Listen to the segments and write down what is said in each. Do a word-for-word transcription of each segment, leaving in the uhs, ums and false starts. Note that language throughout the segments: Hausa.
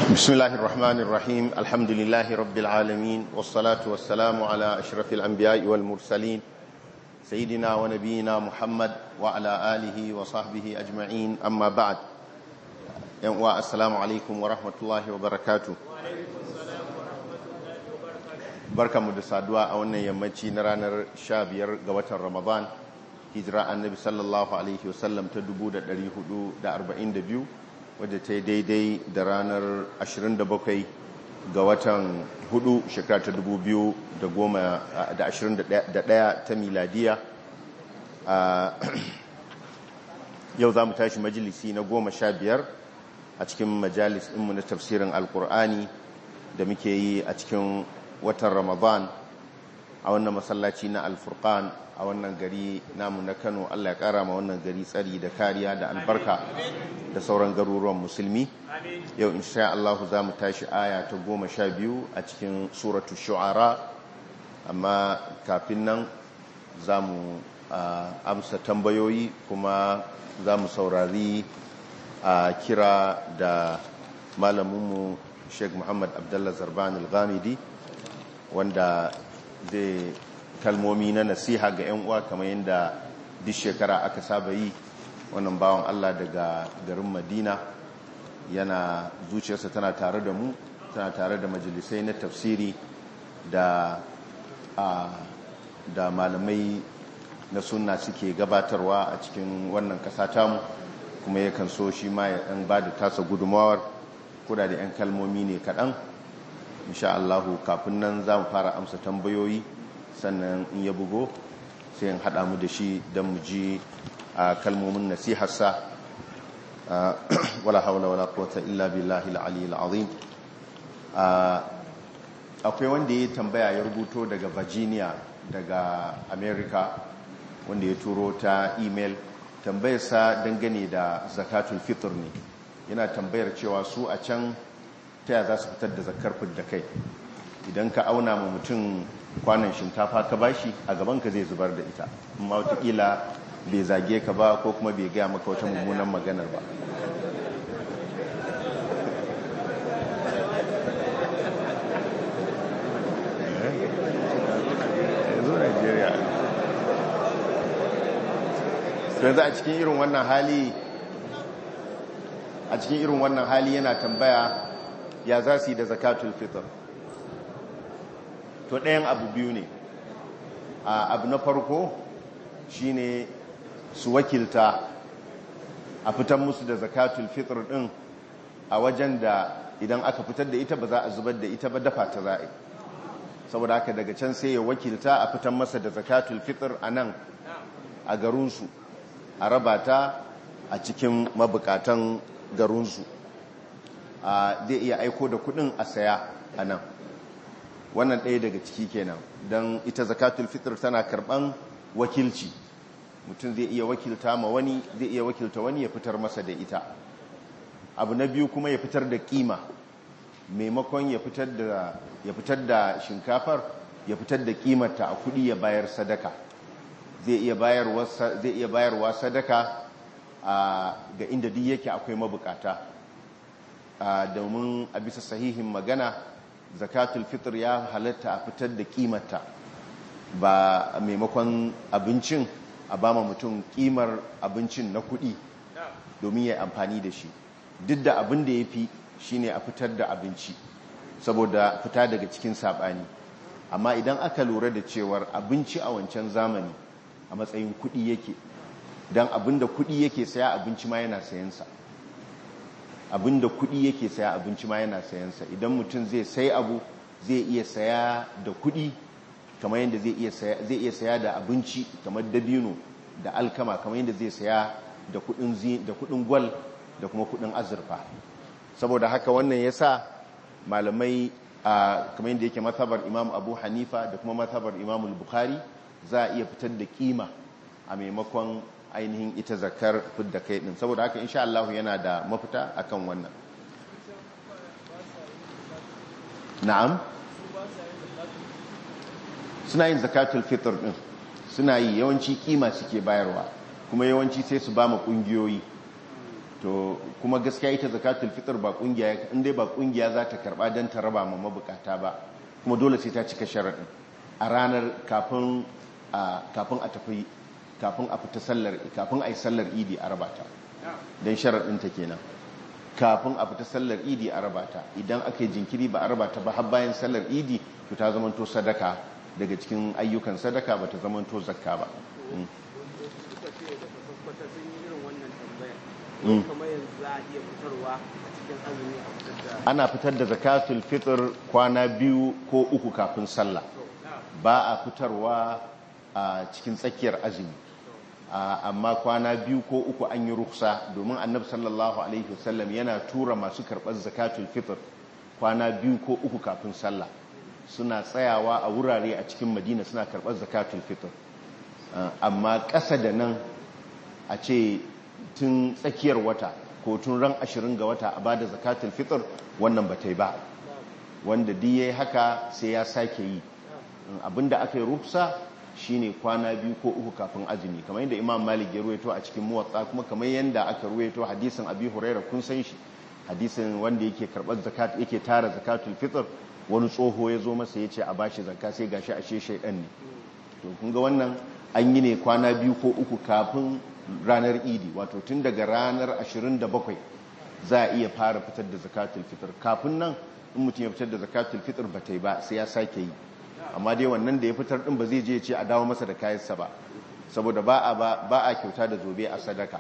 بسم الله الرحمن الرحيم الحمد لله رب العالمين والصلاة والسلام على أشرف الأنبياء والمرسلين سيدنا ونبينا محمد وعلى آله وصحبه أجمعين أما بعد السلام عليكم ورحمة الله وبركاته بركة مدسادوا أولنا يمتي نرانر شابير قوة رمضان هجراء النبي صلى الله عليه وسلم تدبود الريهدو دا أربعين دبيو wadda ta yi daidai da ranar ashirin da bakwai ga watan hudu shekara ta dubu biyu da ashirin da ɗaya ta miladiya. Yau za mu tashi majalisi na goma sha biyar a cikin majalis ɗinmu na tafsirin alkur'ani da muke yi a cikin watan ramadan a wannan masallaci na alfurqan a wannan gari namu na Kano. Allah ya kara ma wannan gari tsari da kariya da albarka da sauran garuruwan musulmi. Yau insha Allah za mu tashi aya ta goma sha biyu a cikin suratu shu'ara, amma kafin nan za mu amsa tambayoyi kuma za mu saurari a kira da malaminmu Sheikh Muhammad Abdullah Zarban al-Ghamidi wanda zai kalmomi na nasiha ga 'yan uwa kamar yadda duk shekara aka saba yi. Wannan bawan Allah daga garin Madina yana zuciyarsa tana tare da mu, tana tare da majalisai na tafsiri da da malamai na sunna suke gabatarwa a cikin wannan kasa tamu, kuma yakan so shi ma ya dan bada tasa gudumawar kuda da 'yan kalmomi ne kaɗan. insha Allah kafin nan za mu fara amsa tambayoyi, sannan in ya bugo sai in haɗa mu da shi don mu ji a kalmomin nasiharsa. wala haula wala quwwata illa billahi al-aliyyil azim. Akwai wanda ya tambaya, ya rubuto daga Virginia daga America, wanda ya turo ta email tambayarsa dangane da zakatul fitr ne. Yana tambayar cewa su a can ta yaya za su fitar da zakar fidda kai. Idan ka auna ma mutum kwanan shinkafa ka bashi, a gabanka zai zubar da ita, amma watakila bai zage ka ba ko kuma bai gaya maka wata mummunan maganar ba. yanzu a cikin irin wannan hali a cikin irin wannan hali yana tambaya ya za su yi da zakatul fitr. To ɗayan abu biyu ne. Abu na farko shine su wakilta a fitar musu da zakatul fitr ɗin a wajen da idan aka fitar da ita ba za a zubar da ita ba, dafa ta za a yi. Saboda haka daga can sai ya wakilta a fitar masa da zakatul fitr a nan a garinsu, a raba ta a cikin mabukatan garinsu. Zai iya aiko da kudin a saya a nan. Wannan ɗaya daga ciki kenan, don ita zakatul fitr tana karɓan wakilci. Mutum zai iya wakilta ma wani, zai iya wakilta wani ya fitar masa da ita. Abu na biyu kuma ya fitar da kima, maimakon ya fitar da ya fitar da shinkafar, ya fitar da kimarta a kudi ya bayar sadaka. Zai iya bayarwa zai iya bayarwa sadaka ga inda duk yake akwai mabukata. Domin a bisa sahihin magana zakatul fitr ya halatta a fitar da kimarta, ba a maimakon abincin a bama mutum kimar abincin na kudi domin ya amfani da shi. Duk da abin da ya fi shi ne a fitar da abinci saboda fita daga cikin saɓani. Amma idan aka lura da cewar abinci a wancan zamani a matsayin kudi yake, don abin da kudi yake saya abinci ma yana sayansa. Abinda kudi yake saya abinci ma yana sayansa. Idan mutum zai sai abu zai iya saya da kudi, kamar yadda zai iya saya zai iya saya da abinci kamar dabino da alkama, kamar yadda zai saya da kudin da kudin gwal da kuma kudin azurfa. Saboda haka wannan yasa malamai kamar yadda yake mazhabar Imam Abu Hanifa da kuma mazhabar Imam Bukhari, za a iya fitar da kima a maimakon ainihin ita zakar fidda kai din. Saboda haka insha Allah yana da mafita akan wannan. Na'am, suna yin zakatul fitr din, suna yi yawanci kima suke bayarwa, kuma yawanci sai su ba mu kungiyoyi to kuma gaskiya ita zakatul fitr ba kungiya in dai ba kungiya za ta karba don ta raba ma mabukata ba, kuma dole sai ta cika sharaɗin a ranar kafin a kafin a tafi kafin a fita sallar kafin a yi sallar idi a rabata, don sharaɗin ta kenan kafin a fita sallar idi a rabata. Idan aka yi jinkiri ba a rabata ba har bayan sallar idi to ta zamanto sadaka daga cikin ayyukan sadaka, ba ta zamanto zakka ba. Ana fitar da zakatul fitr kwana biyu ko uku kafin sallah, ba a fitarwa a cikin tsakiyar azumi, amma kwana biyu ko uku an yi ruksa, domin annabi sallallahu alaihi wasallam yana tura masu karɓar zakatul fitr kwana biyu ko uku kafin sallah, suna tsayawa a wurare a cikin madina suna karɓar zakatul fitr. Amma ƙasa da nan a ce tun tsakiyar wata ko tun ran ashirin ga wata a bada zakatul fitr, wannan ba ta yi ba, wanda duk yayi haka sai ya sake yi. Abinda aka yi rufsa shine kwana biyu ko uku kafin azumi, kamar yadda Imam Malik ya ruwaito a cikin Muwatta, kuma kamar yadda aka ruwaito hadisin Abi Hurairah, kun san shi, hadisin wanda yake karbar zakat yake tara zakatul fitr, wani tsoho ya zo masa ya ce a bashi zakka, sai gashi ashe shaydan ne. To kun ga wannan an yi ne kwana biyu ko uku kafin ranar idi, wato tun daga ranar ashirin da bakwai za a iya fara fitar da zakatul fitr. Kafin nan in mutum ya fitar da zakatul fitr ba ta yi ba, sai ya sake yi. Amma dai wannan da ya fitar din ba zai je ce a dawo masa da kayansa ba, saboda ba a ba a kyauta da zobe a sadaka.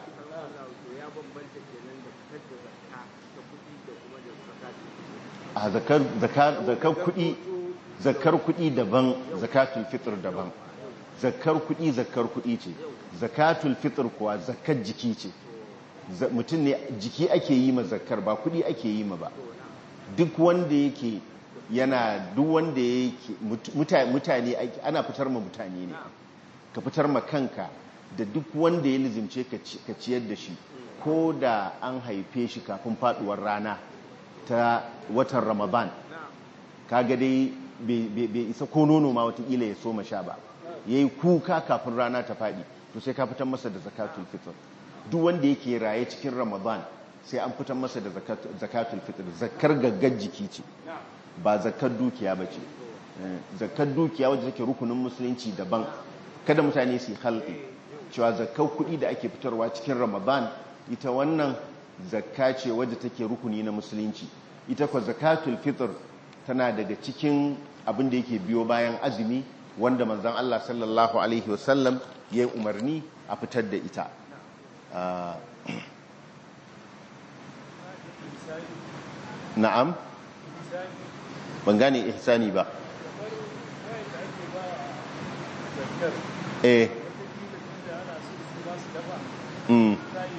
A zakar zakar zakar kudi zakar kudi daban, zakatul fitr daban. Zakar kudi zakar kudi ce, zakatul fitr kuwa zakar jiki ce. Mutum ne jiki ake yi ma zakar, ba kudi ake yi ma ba. Duk wanda yake yana duk wanda yake mutane ana fitar ma mutane ne, ka fitar ma kanka da duk wanda ya lizimce ka ciyar da shi, ko da an haife shi kafin faduwar rana ta watan Ramadan, kaga dai bai isa ko nono ma watakila ya so sha ba, yayi kuka kafin rana ta fadi, to sai ka fitar masa da zakatul fitr. Duk wanda yake raye cikin Ramadan sai an fitar masa da zakatul fitr. Zakar gaggar jiki ce, ba zakar dukiya ba ce. Zakar dukiya wadda take rukunin musulunci daban. Kada mutane su halɗe cewa zakar kuɗi da ake fitarwa cikin Ramadan, ita wannan zakka ce wadda take rukuni na musulunci. Ita kwa zakatul fitr tana daga cikin abin da yake biyo bayan azumi, wanda manzon Allah sallallahu alaihi wasallam ya yi umarni a fitar da ita. Na'am, ban gane ihsani ba. Eh. Mm.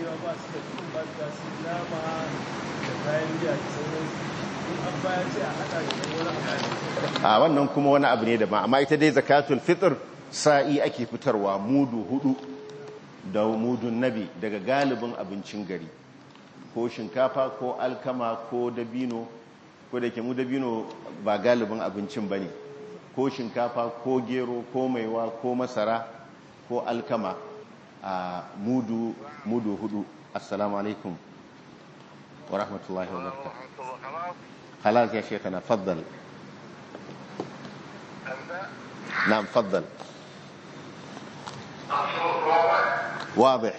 A wannan kuma wani abu ne da ba, amma ita dai zakatul fitr sa'i ake fitarwa, mudu hudu da mudun nabi daga galibin abincin gari, ko shinkafa ko alkama ko dabino, ko da ke mu dabino ba galibin abincin ba ne, ko shinkafa ko gero ko maiwa ko masara ko alkama, a mudu mudu hudu. Assalamu alaikum wa rahmatullahi wa barakatuh. خلاص يا شيخنا تفضل. نعم تفضل. واضح.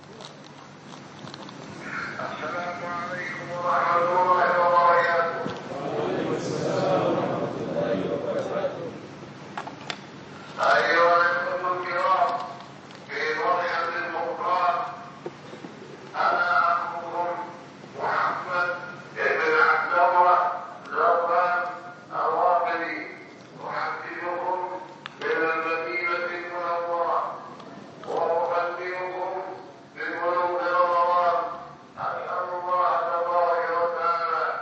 السلام عليكم ورحمة الله وبركاته. أيها الأخوة الكرام، في مرحلة المقام أنا أخوكم محمد بن عبد الله زرقان الواقدي، أحدثكم من المدينة المنورة وأبلغكم ببلوغ رمضان. أسأل الله تبارك وتعالى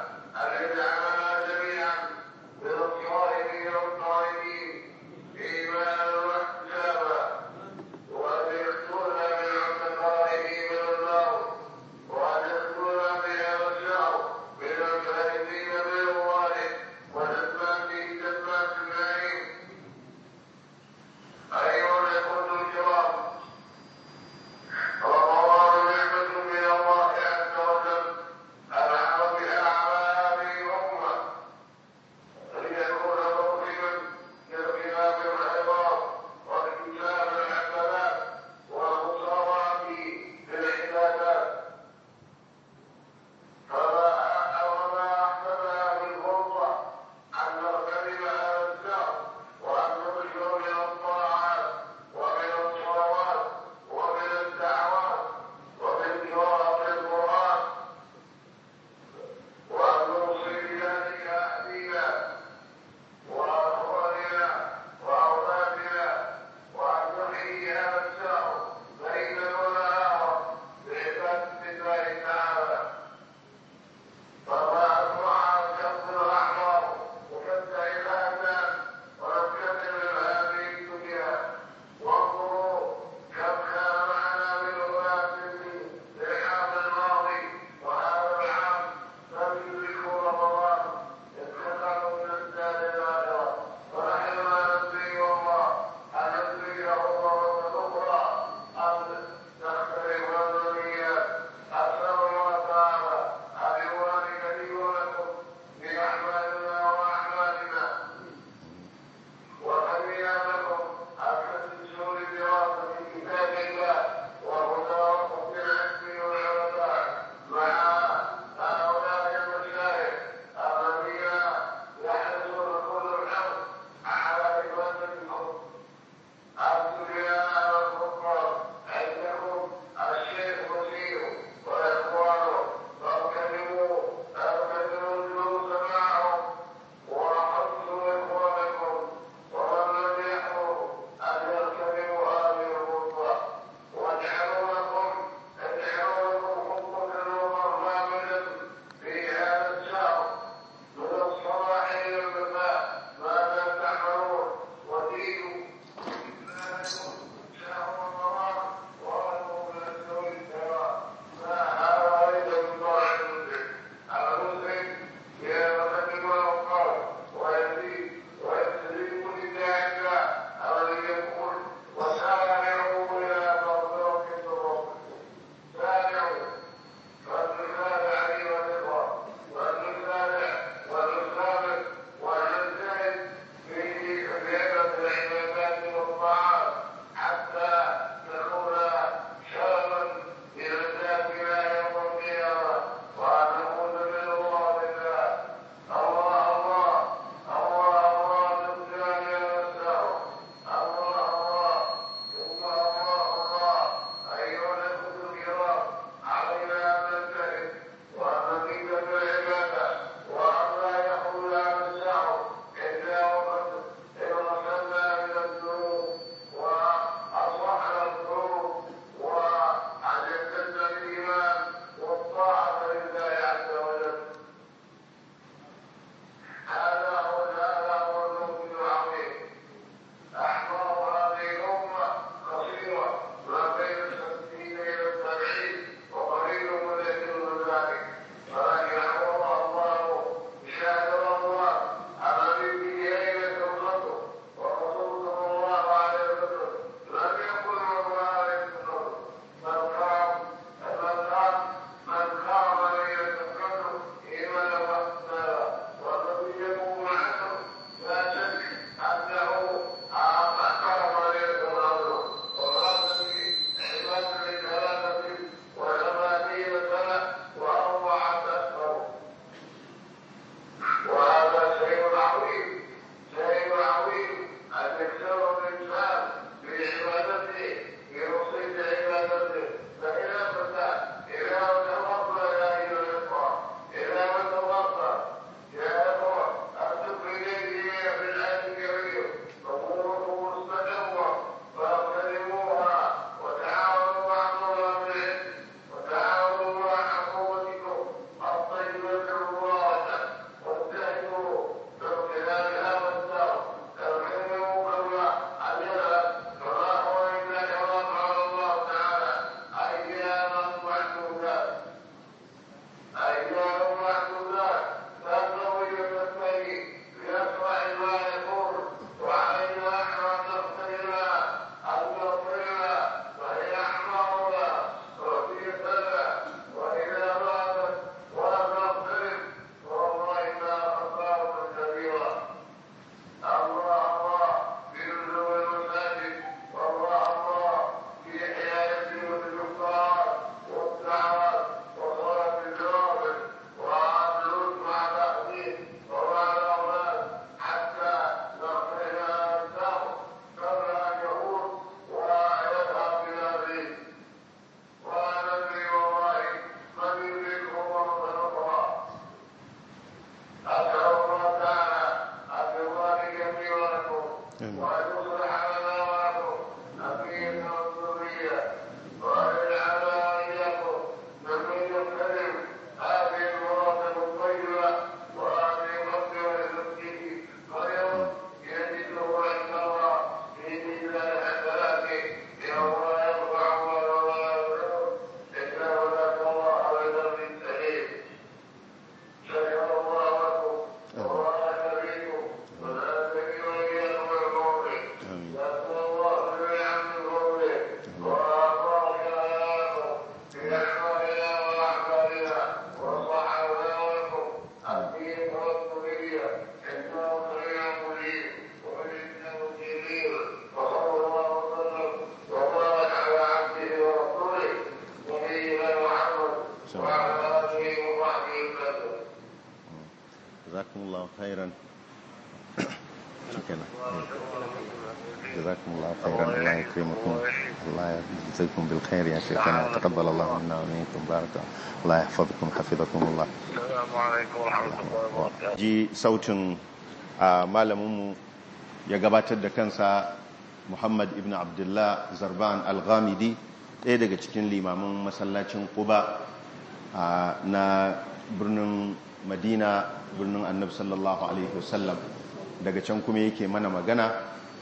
jazakumullahu khairan shikenan jazakumullahu khairan Allah yakrimakum Allah yajzikum bil khair ya shaykhana taqabbal Allah minna wa minkum baraka Allah yahfazukum hafizakum Allah. Assalamu alaikum wa rahmatullahi wa barakatuh. Ji sautin malamin mu ya gabatar da kansa Muhammad ibn Abdullah Zarban Al-Ghamidi, ɗaya daga cikin limamin masallacin Quba na birnin Madina, birnin Annabi sallallahu alaihi wasallam. Daga can kuma yake mana magana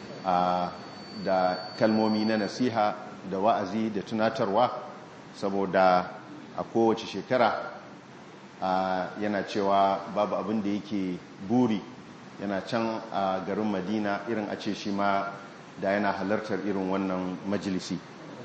da kalmomi na nasiha da wa'azi da tunatarwa, saboda a kowace shekara yana cewa babu abin da yake buri yana can a garin Madina irin a ce shi ma da yana halartar irin wannan majalisi.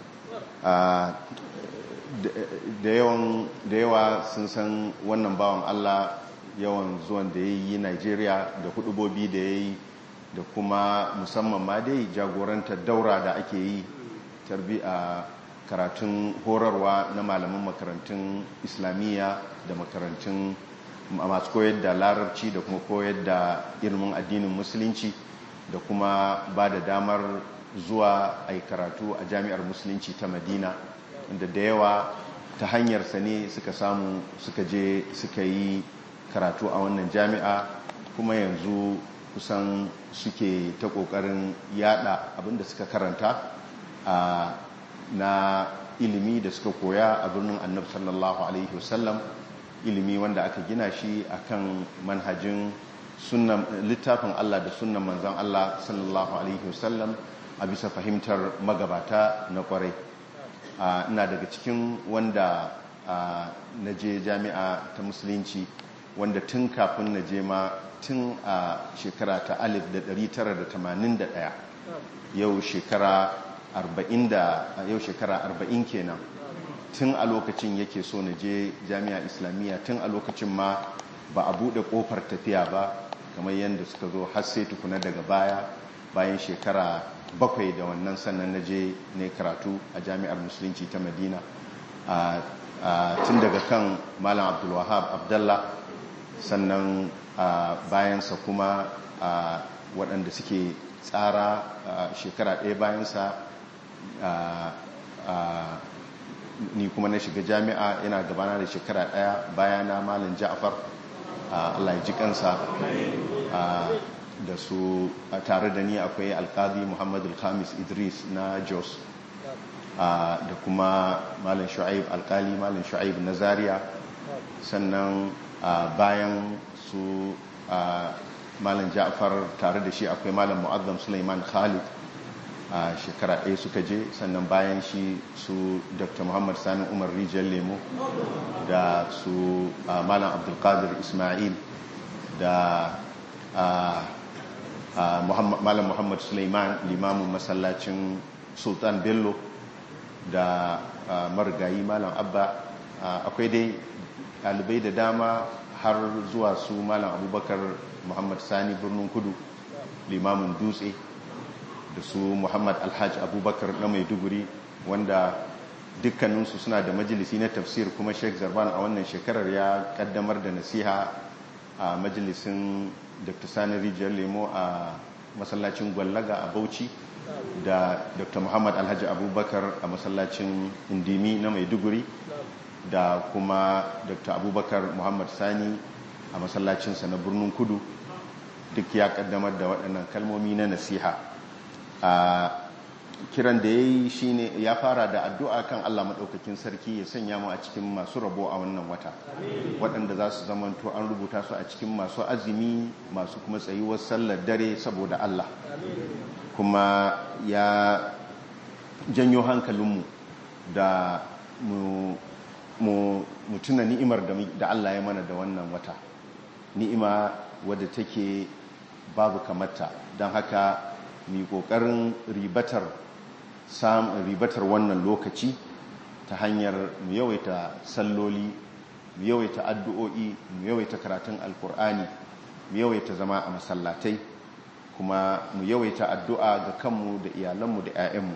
Da yawa sun san wannan bawan Allah, yawan zuwan da ya yi Nigeria da hudubobi da ya yi, da kuma musamman ma dai jagorantar daura da ake yi tarbi a karatun horarwa na malaman makarantun islamiyya da makarantun masu koyar da larabci da kuma koyar da ilimin addinin musulunci, da kuma ba da damar zuwa a karatu a jami'ar musulunci ta Madina, inda da yawa ta hanyarsa ne suka samu suka je suka yi karatu a wannan jami'a, kuma yanzu kusan suke ta ƙoƙarin yada abinda suka karanta na ilimi da suka koya a birnin Annabi sallallahu alaihi wasallam, ilimi wanda aka gina shi akan manhajin sunnan littafin Allah da sunnan manzon Allah sallallahu alaihi wasallam a bisa fahimtar magabata na kwarai. Ina daga cikin wanda na je jami'a ta musulunci, wanda tun kafin na je ma tun a shekara ta alif da ɗari tara da tamanin da ɗaya, yau shekara arba'in da yau shekara arba'in kenan, tun a lokacin yake so na je jami'a islamiyya, tun a lokacin ma ba a buɗe ƙofar tafiya ba kamar yadda suka zo har sai tukuna daga baya, bayan shekara bakwai da wannan sannan na je ne karatu a jami'ar musulunci ta Madina, tun daga kan Malam Abdulwahab Abdallah, sannan bayansa kuma waɗanda suke tsara shekara ɗaya bayansa ni kuma na shiga jami'a, yana gabana da shekara ɗaya bayana Malam Ja'far, Allah ya ji kansa, da su tare da ni akwai alkazi Muhammad al-Khamis Idris na Jos, da kuma Malam Shu'aib alkali Malam Shu'aib na Zaria, sannan bayan su Malam Ja'far tare da shi akwai Malam Mu'azzam Sulaiman Khalid, a shekara ɗaya suka je, sannan bayan shi su Dr. Muhammad Sani Umar Rijiyar Lemo, da su Malam Abdulkadir Ismail, da Malam Muhammad Sulaiman limamin masallacin Sultan Bello, da marigayi Malam Abba. Akwai dai ɗalibai da dama har zuwa su Malam Abubakar Muhammad Sani Birnin Kudu limamin Dutse, da su Muhammad Alhaji Abubakar na Maiduguri, wanda dukkaninsu suna da majalisi na tafsir, kuma Sheikh Zarban a wannan shekarar ya kaddamar da nasiha a majalisin Dr. Sani Rijiyar Lemo a masallacin Gwallaga a Bauchi, da Dr. Muhammad Alhaji Abubakar a masallacin Indimi na Maiduguri, da kuma Dr. Abubakar Muhammad Sani a masallacinsa na Birnin Kudu. Duk ya kaddamar da waɗannan kalmomi na nasiha. A kiran da ya yi shi ne ya fara da addu'a kan Allah maɗaukakin sarki ya sanya mu a cikin masu rabo a wannan wata, waɗanda za su zamanto an rubuta su a cikin masu azumi, masu kuma tsayuwar sallar dare saboda Allah. Kuma ya janyo hankalinmu da mu mu tuna ni'imar da Allah ya mana da wannan wata, ni'ima wadda take babu kamata. Don haka mu kokarin ribatar sam ribatar wannan lokaci ta hanyar mu yawaita salloli, mu yawaita addu'o'i, mu yawaita karatun alkur'ani, mu yawaita zama a masallatai, kuma mu yawaita addu'a ga kanmu da iyalanmu da 'ya'yanmu,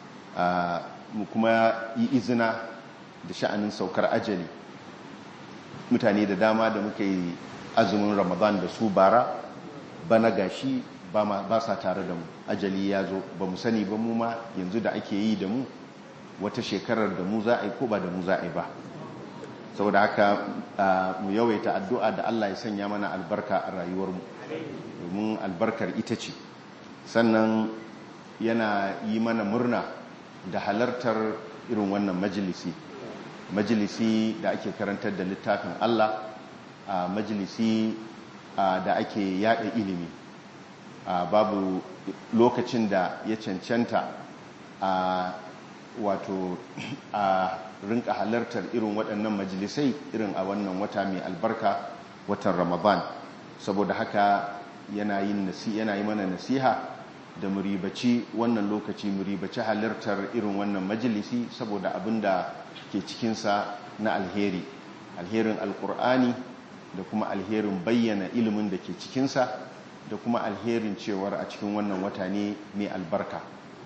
mu kuma yi izina da sha'anin saukar ajali. mutane da dama da muka yi azumin ramadan da su bara bana gashi ba sa tare da mu, ajali ya zo, ba mu sani ba mu ma yanzu da ake yi da mu wata shekarar da mu za a yi ko ba da mu za a yi ba. Saboda haka mu yawaita addu'a da Allah ya sanya mana albarka a rayuwarmu, domin albarkar ita ce. Sannan yana yi mana murna da halartar irin wannan majalisi majalisi da ake karantar da littafin Allah, a majalisi da ake yada ilimi. Babu lokacin da ya cancanta a wato a rinka halartar irin waɗannan majalisai irin a wannan wata mai albarka, watan Ramadan. Saboda haka yana yin nasi yana yi mana nasiha da muribaci wannan lokaci, muribaci halartar irin wannan majalisi saboda abinda ke cikinsa na alheri, alherin alkur'ani da kuma alherin bayyana ilimin da ke cikinsa da kuma alherin cewar a cikin wannan wata ne mai albarka.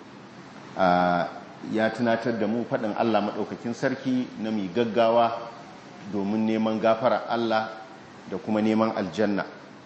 Ya tunatar da mu faɗin Allah maɗaukakin sarki na mai gaggawa domin neman gafara Allah da kuma neman aljanna.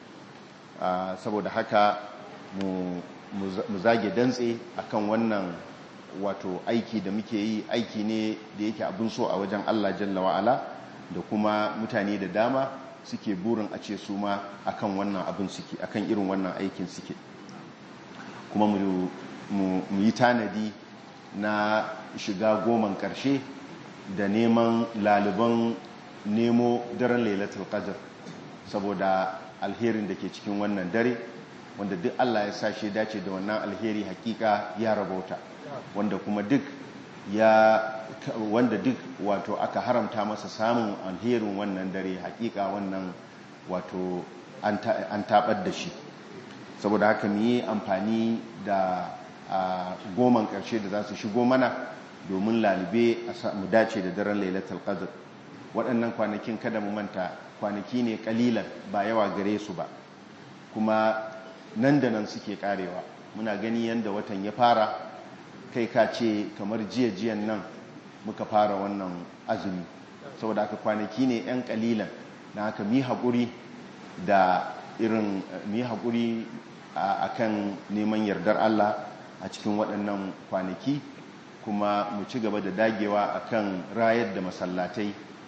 Saboda haka mu zage dantse akan wannan wato aiki da muke yi, aiki ne da yake abin so a wajen Allah jalla wa'ala, da kuma mutane da dama suke burin a ce su ma akan wannan abin suke, akan irin wannan aikin suke. Kuma mu yi tanadi na shiga goman ƙarshe da neman laliban nemo daren lailatul qadr, saboda alherin da ke cikin wannan dare, wanda duk Allah ya sashe dace da wannan alheri hakika ya rabauta, wanda kuma duk ya wanda duk wato aka haramta masa samun alherin wannan dare hakika wannan wato an tabar da shi. Saboda haka mu yi amfani da a goman ƙarshe da za su shigo mana domin lalibe mu dace da daren lailatul qadr. Waɗannan kwanakin kada mu manta kwanaki ne kalilan, ba yawa gare su ba, kuma nan da nan suke karewa. Muna gani yanda watan ya fara, kai ka ce kamar jiya-jiyan nan muka fara wannan azumi. Saboda haka kwanaki ne 'yan kalilan, na haka mi haƙuri da irin mi haƙuri a kan neman yardar Allah a cikin waɗannan kwanaki, kuma mu ci gaba da dagewa akan rayar da masallatai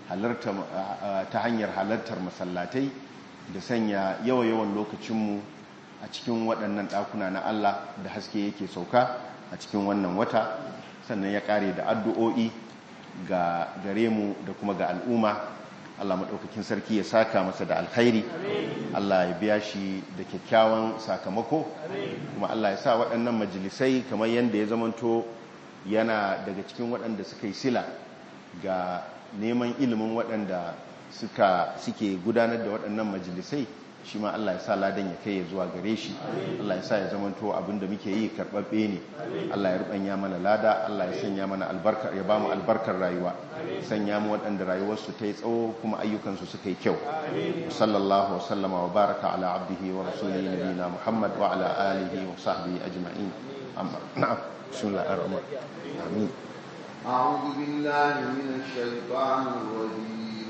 ta hanyar halartar masallatai da sanya yawa-yawan lokacinmu a cikin waɗannan ɗakuna na Allah da haske yake sauka a cikin wannan wata. Sannan ya ƙare da addu'o'i ga gare mu da kuma ga al'umma. Allah maɗaukakin sarki ya saka masa da alkhairi, Allah ya biya shi da kyakkyawan sakamako, kuma Allah ya sa waɗannan majalisai kamar yadda ya zamanto yana daga cikin waɗanda suka yi sila ga neman ilimin waɗanda suka suke gudanar da waɗannan majalisai, shi ma Allah ya sa ladan ya kai ya zuwa gare shi. Allah ya sa ya zamanto abinda muke yi karɓaɓɓe ne. Allah ya rubanya mana lada, Allah ya sanya mana albarka, ya ba mu albarkar rayuwa, sanya mu waɗanda rayuwarsu ta yi tsawo kuma ayyukansu suka yi kyau. Sallallahu wa sallama wa baraka ala abdihi wa rasulihi nabiyina Muhammad wa ala alihi wa sahbihi ajma'in. Amma na'am, bismillahir rahmanir rahim. Amin. A'udhu billahi minash shaitanir rajim.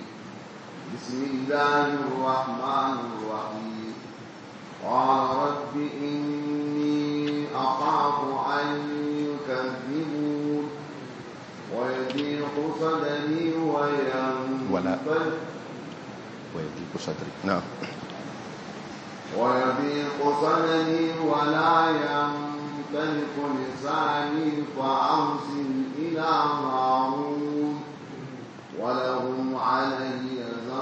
بسم الله الرحمن الرحيم. قال رب إني أخاف أن يكذبون ويضيق صدري وينفذ ويضيق صدري نعم ويضيق صدري ولا ينطلق لساني فأرسل إلى هارون ولهم علي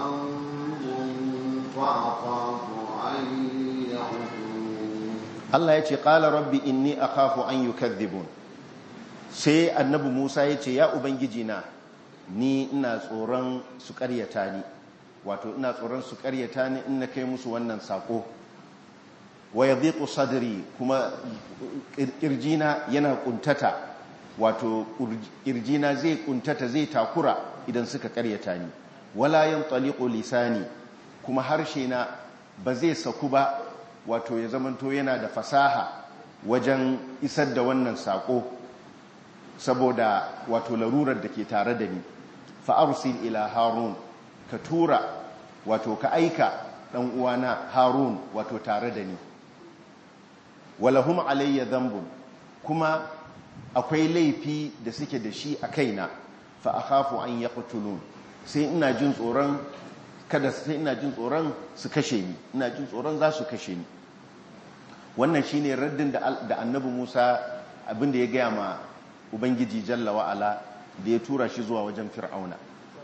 Allah ya ce ƙala rabbi inni akhafu an yukadhibun. Sai annabi Musa ya ce ya ubangiji na, ni ina tsoron su ƙaryata ni, wato ina tsoron su ƙaryata ni in na kai musu wannan sako. Wa yadhiqu sadri, kuma ƙirjina yana kuntata, wato ƙirjina zai kuntata, zai takura idan suka ƙaryata ni. Wala yantaliqu lisani, kuma harshe na ba zai saku ba, wato ya zamanto yana da fasaha wajen isar da wannan sako, saboda wato larurar da ke tare da ni. Fa arsil ila harun, ka tura wato ka aika dan uwana Harun wato tare da ni walahum alayya dhanbun kuma akwai laifi da suke da shi a kaina fa akhafu an yaqtulun sai ina jin tsoron kada sai ina jin tsoron su kashe ni ina jin tsoron za su kashe ni wannan shine raddin da da annabi Musa abinda ya gaya ma ubangiji jalla wa ala da ya tura shi zuwa wajen fir'auna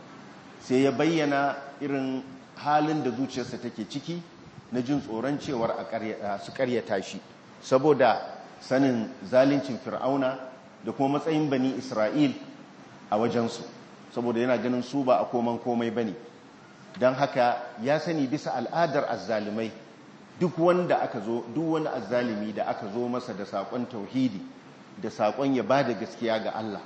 sai ya bayyana irin halin da zuciyarsa take ciki na jin tsoron cewar a su karyata shi saboda sanin zalincin fir'auna da kuma matsayin bani Isra'il a wajensu saboda yana ganin su ba a koman komai bane don haka ya sani bisa al'adar azzalimai duk wanda aka zo duk wani azzalimi da aka zo masa da sakon tauhidi da sakon ya bada gaskiya ga Allah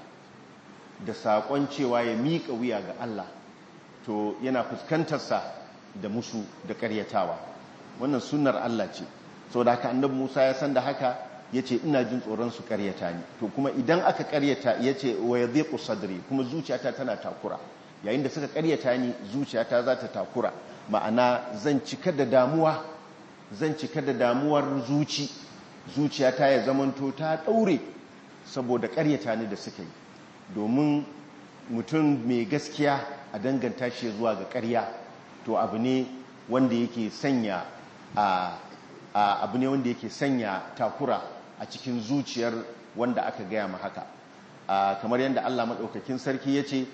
da sakon cewa ya miƙa wuya ga Allah to yana fuskantarsa da musu da ƙaryatawa wannan sunnar Allah ce saboda haka annabi Musa ya san da haka yace ina jin tsoron su ƙaryata ni to kuma idan aka ƙaryata yace wa yadhiqu sadri kuma zuciyata tana takura yayin da suka ƙaryata ni zuciyata za ta takura ma'ana zan cika da damuwa zan cika da damuwar zuci zuciyata ya zamanto ta daure saboda ƙaryata ni da suka yi domin mutum mai gaskiya a danganta shi zuwa ga ƙarya to abu ne wanda yake sanya a abu ne wanda yake sanya takura a cikin zuciyar wanda aka gaya ma haka kamar yadda Allah madaukakin sarki yace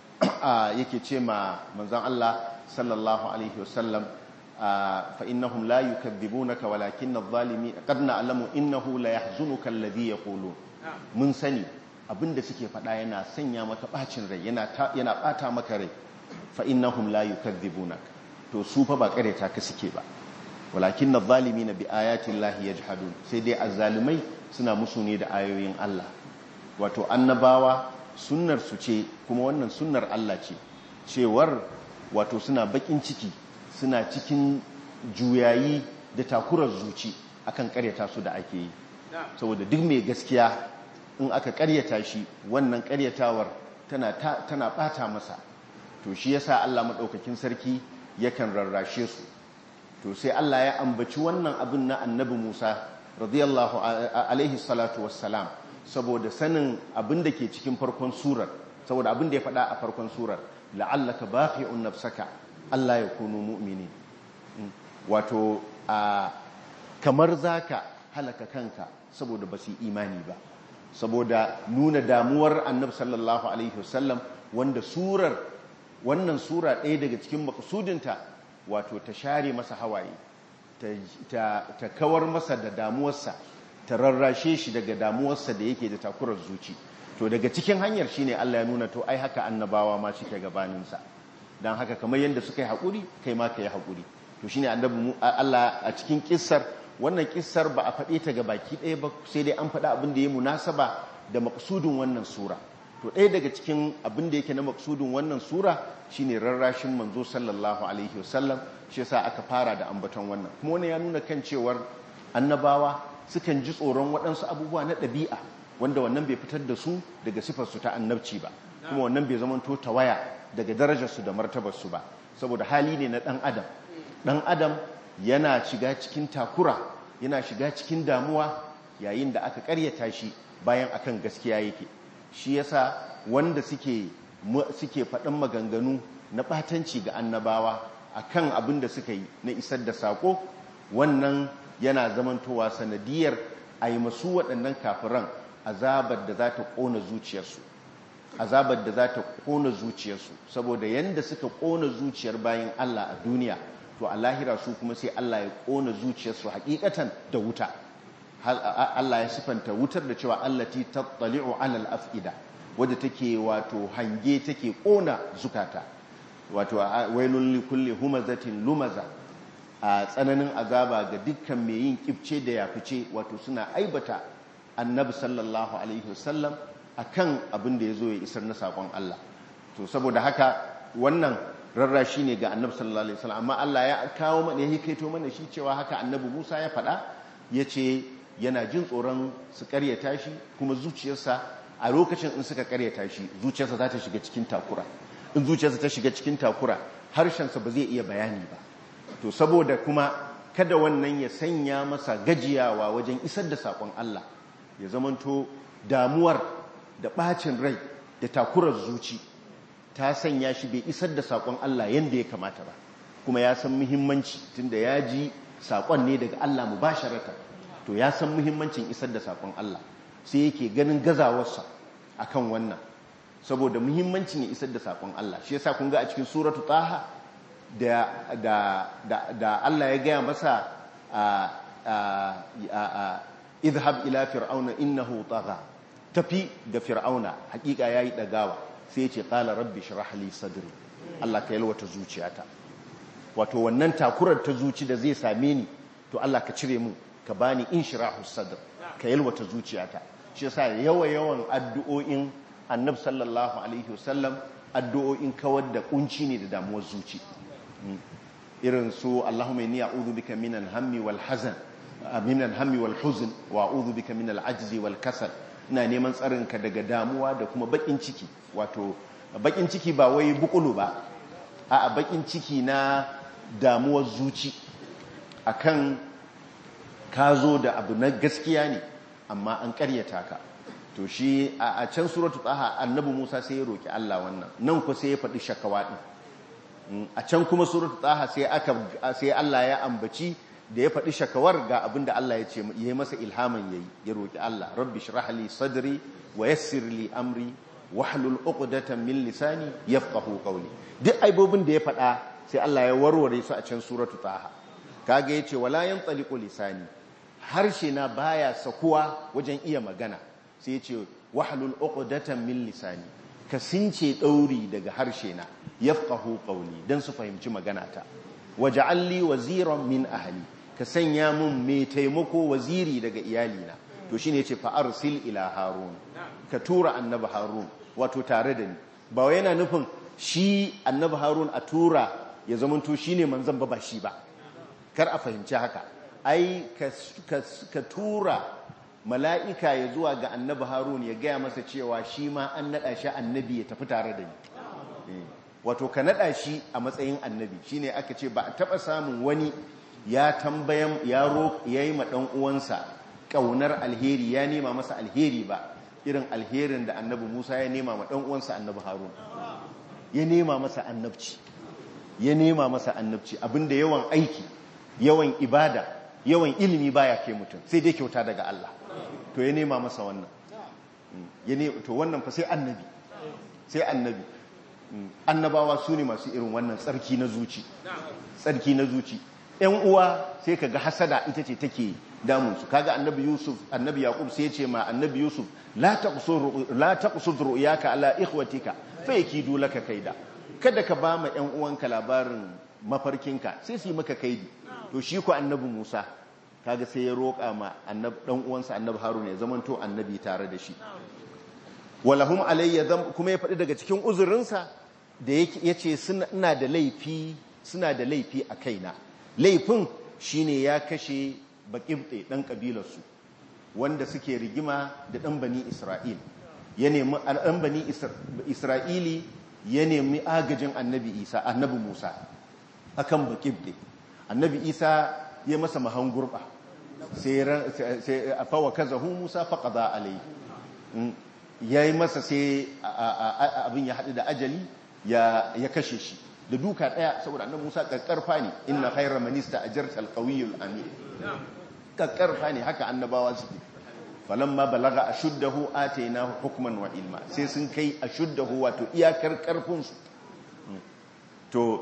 yake ce ma manzon Allah sallallahu alaihi wasallam fa innahum la yukadzibunaka walakinna adh-dhalimin qad na'lamu innahu la yahzunuka alladhi yaqulun mun sani abinda suke faɗa yana sanya maka bacin rai yana yana bata maka rai fa innahum la yukadzibunaka to su fa ba kareta ka suke ba walakinna adh-dhalimina bi ayati llahi yajhadun sai dai azzalimai suna musu ne da ayoyin Allah wato annabawa sunnar su ce kuma wannan sunnar Allah ce cewar wato suna bakin ciki suna cikin juyayi da takurar zuci akan karyata su da ake yi saboda duk mai gaskiya in aka karyata shi wannan karyatawar tana tana bata masa to shi yasa Allah madaukakin sarki yakan rarrashe su to sai Allah ya ambaci wannan abin na annabi Musa radiyallahu alaihi salatu wassalam saboda sanin abin da ke cikin farkon surar saboda abin da ya faɗa a farkon surar la'allaka baqi'un nafsaka Allah ya kunu mu'mini wato a kamar zaka halaka kanka saboda basu imani ba saboda nuna damuwar annabi sallallahu alaihi wasallam wanda surar wannan sura ɗaya daga cikin maqsudinta wato ta share masa hawaye ta kawar masa da damuwarsa ta rarrashe shi daga damuwarsa da yake da takurar zuci to daga cikin hanyar shine Allah ya nuna to ai haka annabawa ma suke gabaninsa dan haka kamar yanda suka yi hakuri kai ma kai hakuri to shine annabi Allah a cikin kissar wannan kissar ba a faɗe ta ga baki ɗaya ba sai dai an faɗa abin da ya munasaba da maqsudin wannan sura to ɗaya daga cikin abin da yake na maqsudin wannan sura shine rarrashin manzo sallallahu alaihi wasallam shi yasa aka fara da ambaton wannan kuma wannan ya nuna kan cewar annabawa sukan ji tsoron waɗansu abubuwa na ɗabi'a wanda wannan bai fitar da su daga sifarsu ta annabci ba kuma wannan bai zama to tawaya daga darajarsu da martabarsu ba saboda hali ne na ɗan adam ɗan adam yana shiga cikin takura yana shiga cikin damuwa yayin da aka ƙaryata shi bayan akan gaskiya yake shi yasa wanda suke suke faɗin maganganu na ɓatanci ga annabawa akan abin da suka yi na isar da saƙo wannan yana zamantowa sanadiyar a yi masu waɗannan kafiran azabar da za ta ƙona zuciyarsu azabar da za ta ƙona zuciyarsu saboda yanda suka ƙona zuciyar bayan Allah a duniya to a lahira su kuma sai Allah ya ƙona zuciyarsu hakikatan da wuta Allah ya sifanta wutar da cewa allati tattali'u alal af'ida wadda take wato hange take ƙona zukata wato wailul likulli humazatin lumaza a tsananin azaba ga dukkan mai yin kifce da ya fice wato suna aibata annabi sallallahu alaihi wasallam akan abin da yazo ya isar na sakon Allah to saboda haka wannan rarrashi ne ga annabi sallallahu alaihi wasallam amma Allah ya kawo mana ya hikaito mana shi cewa haka annabi Musa ya faɗa yace yana jin tsoron su karyata shi kuma zuciyarsa a lokacin in suka karyata shi zuciyarsa za ta shiga cikin takura in zuciyarsa ta shiga cikin takura harshensa ba zai iya bayani ba. To saboda kuma kada wannan ya sanya masa gajiyawa wajen isar da saƙon Allah, ya zamanto damuwar da ɓacin rai da takurar zuci ta sanya shi bai isar da saƙon Allah yadda ya kamata ba, kuma ya san muhimmanci tunda ya ji saƙon ne daga Allah mubasharata, to ya san muhimmancin isar da saƙon Allah, sai yake ganin gazawarsa akan wannan saboda muhimmancin ya isar da saƙon Allah. Shi yasa kun ga a cikin suratu Taha da da da, da Allah ya gaya masa a a idhhab ila fir'auna innahu tagha, tafi da fir'auna hakika yayi dagawa, sai ya ce qala rabbi shrah li sadri, Allah ka yalwata zuciyata. Wato wannan takurar ta zuci da zai same ni, to Allah ka cire mu, ka bani inshirahus sadr, ka yalwata zuciyata. Shi yasa yawa yawan addu'o'in Annabi sallallahu alaihi wasallam addu'o'in kawar da kunci ne da damuwar zuci, irin su Allahumma inni a'udhu bika minal hammi wal hazan minal hammi wal huzn wa a'udhu bika minal ajzi wal kasal, ina neman tsarinka daga damuwa da kuma bakin ciki. Wato bakin ciki ba wai bukulu ba, a bakin ciki na damuwar zuci akan ka zo da abu na gaskiya ne amma an karyata ka. To shi a can suratu Taha annabi Musa sai ya roki Allah wannan, nan ku sai ya faɗi shakawa din. A can kuma suratu Taha sai aka sai Allah ya ambaci da ya faɗi shakawar ga abinda Allah ya ce yayi masa ilhaman yayi, ya roki Allah rabbi shrah li sadri wa yassir li amri wahlul uqdatan min lisani yafqahu qawli. Duk aibobin da ya faɗa sai Allah ya warware su a can suratu Taha. Kaga yace wala yantaliqu lisani, harshe na baya sakuwa wajen iya magana, sai yace wahlul uqdatan min lisani, ka since dauri daga harshe na yafqahu qawli, dan su fahimci magana ta. Waj'al li waziran min ahli, ka sanya mun mai taimako waziri daga iyalina. To shine yace fa arsil ila harun, ka tura annabi harun, wato tare da ni. Ba wai yana nufin shi annabi harun a tura ya zamanto shine manzon ba ba shi ba, kar a fahimci haka. Ai ka, ka, ka tura mala'ika ya zuwa ga annabi harun ya gaya masa cewa shi ma an naɗa shi annabi ya tafi tare da ni. Wato ka naɗa shi a matsayin annabi. Shine aka ce ba a taɓa samun wani ya tambayan yaro ya yi ma ɗan uwansa ƙaunar alheri, ya nema masa alheri ba irin alherin da annabi Musa ya nema ma ɗan uwansa annabi harun. Ya nema masa annabci, ya nema masa annabci, abinda yawan aiki, yawan ibada, yawan ilimi baya kai mutum, sai dai kyauta daga Allah. To ya nema masa wannan, ya ne to wannan fa sai annabi, sai annabi. Annabawa su ne masu irin wannan tsarki na zuci, tsarki na zuci. Yan uwa sai kaga hasada ita ce take damun su. Kaga annabi Yusuf, annabi Yaqub sai ya ce ma annabi Yusuf la taqsur la taqsud ru'yaka ala ikhwatika fa yakidu laka kaida. Kada ka ba ma yan uwanka labarin mafarkinka sai su yi maka kaidi. To shi ko annabi Musa kaga sai ya roƙa ma annabi dan uwansa annabi Haruna ya zamanto annabi tare da shi. Walahum alayya dhanb, kuma ya faɗi daga cikin uzurinsa da yace suna ina da laifi, suna da laifi a kaina. Laifin shine ya kashe Baqibte dan kabilarsu wanda suke rigima da dan bani Isra'il. Ya nemi dan bani Isra'ili ya nemi agajin annabi Isa, annabi Musa akan Baqibte. Annabi Isa ya masa mahangurba, sai sai afawa kazahu Musa faqada alayhi. Yayi masa sai abin ya hadu da ajali, ya ya kashe shi da duka daya, saboda annabi Musa kakkarfa ne. Inna khayra man ista'jarta al-qawiyyu al-amin. Kakkarfa ne, haka annabawa suke. Falamma balaga ashuddahu atainahu hukman wa ilma, sai sun kai ashuddahu wato iyakar karfin su. To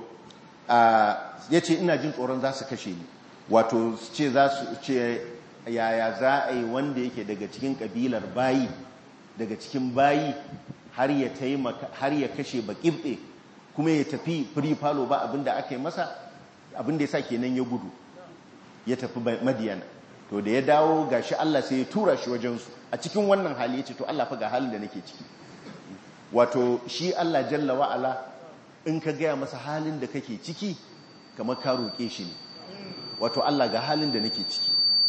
yace ina jin tsoron za su kashe ni, wato ce za su ce yaya za a yi wanda yake daga cikin kabilar bayi, daga cikin bayi har ya taimaka har ya kashe Baqibte kuma ya tafi free falo ba abinda aka yi masa. Abinda yasa kenan ya gudu ya tafi Madiyana. To da ya dawo gashi Allah sai ya tura shi wajen su a cikin wannan hali. Yace to Allah fa ga halin da nake ciki. Wato shi Allah jalla wa ala in ka gaya masa halin da kake ciki kamar ka roke shi ne. Wato Allah ga halin da nake ciki,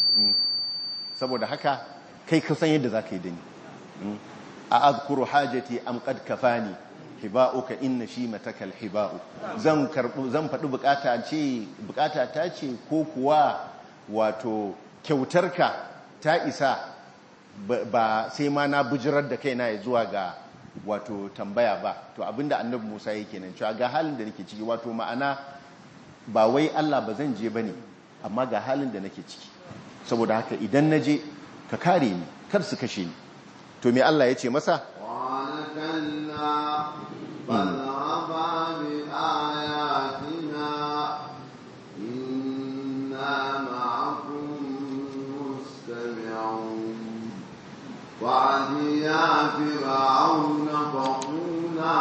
saboda haka kai ka san yadda zaka yi da ni. A azkuru hajati am qad kafani hiba'uka inna shimatakal hiba'u zan karbu zan faɗi bukata ce bukata ta ce ko kuwa wato kyautarka ta isa ba sai ma na bujirar da kaina ya zuwa ga wato tambaya ba. To abinda annabi Musa yake nan cewa ga halin da nake ciki, wato ma'ana ba wai Allah ba zan je bane, amma ga halin da nake ciki, saboda haka idan naje ka kare ni kar su kashe ni. to me Allah ya ce masa وَعَدِيَا فِرْعَوْنَ فَقُولَا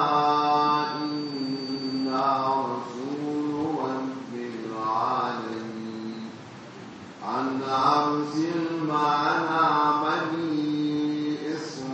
إِنَّا رَسُولُ رَبِّ الْعَالَمِينَ أَنْ أَرْسِلْ مَعَنَا بَنِي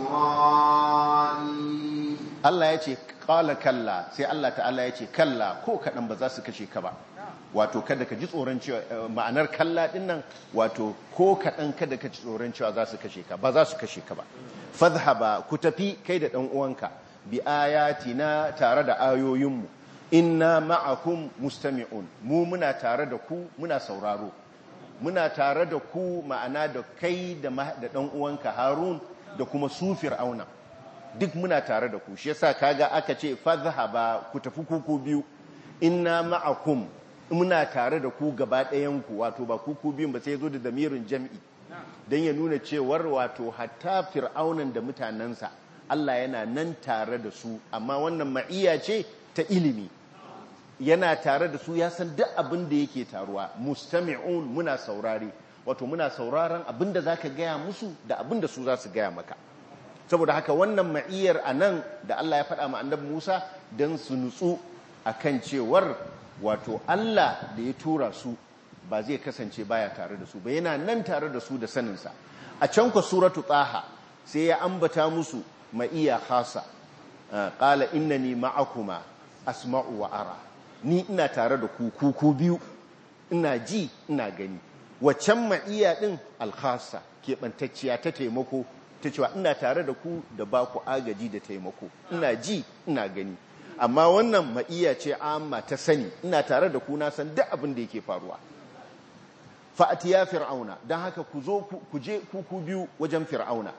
إِسْرَائِيلَ Allah ya ce qala kalla, sai Allah ta'ala ya ce kalla, ko kaɗan ba za su kashe ka ba. Wato kada ka ji tsoron cewa ma'anar kalla din nan, wato ko kaɗan kada ka ji tsoron cewa za su kashe ka, ba za su kashe ka ba. Fadhhaba, ku tafi kai da ɗan uwanka, bi ayatina, tare da ayoyinmu, inna ma'akum mustami'un, mu muna tare da ku muna sauraro, muna tare da ku, ma'ana da kai da ɗan uwanka Harun da kuma su Fir'auna, duk muna tare da ku. Shi yasa kaga aka ce fadhhaba, ku tafi kuku biyu, inna ma'akum, muna tare da ku gaba ɗayanku, wato ba kuku biyun ba, sai zo da damirin jam'i don ya nuna cewar wato hatta Fir'aunan da mutanensa Allah yana nan tare da su, amma wannan ma'iyya ce ta ilimi, yana tare da su, ya san duk abin da yake taruwa. Mustami'un, muna saurare, wato muna sauraron abin da za ka gaya musu da abin da su za su gaya maka. Saboda haka wannan ma'iyyar a nan da Allah ya faɗa ma annabi Musa don su nutsu a kan cewar wato Allah da ya tura su ba zai kasance baya tare da su ba, yana nan tare da su da saninsa. A can ku suratu Taha sai ya ambata musu ma'iyya khasa, qala innani ma'akuma asma'u wa ara, ni ina tare da ku ku biyu, ina ji ina gani. Waccan ma'iyya din al-khassa, keɓantacciya ta taimako, ta cewa ina tare da ku da ba ku agaji da taimako, ina ji ina gani. Amma wannan ma'iyya ce amma ta sani, ina tare da ku, na san duk abin da yake faruwa. Fa'atiya fir'auna, don haka ku zo ku je ku biyu wajen fir'auna,